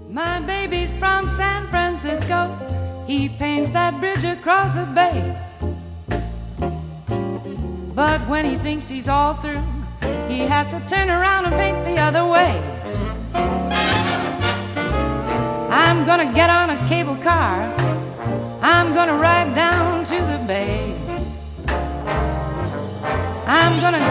My baby's from San Francisco. He paints that bridge across the bay. But when he thinks he's all through, he has to turn around and paint the other way. I'm gonna get on a cable car. I'm gonna ride down to the bay. I'm gonna